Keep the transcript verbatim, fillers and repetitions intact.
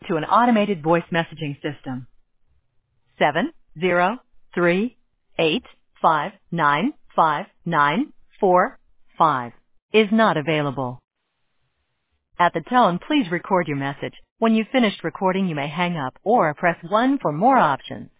to an automated voice messaging system. seven zero three eight five nine five nine four five is not available. At the tone, please record your message. When you've finished recording, you may hang up or press one for more options.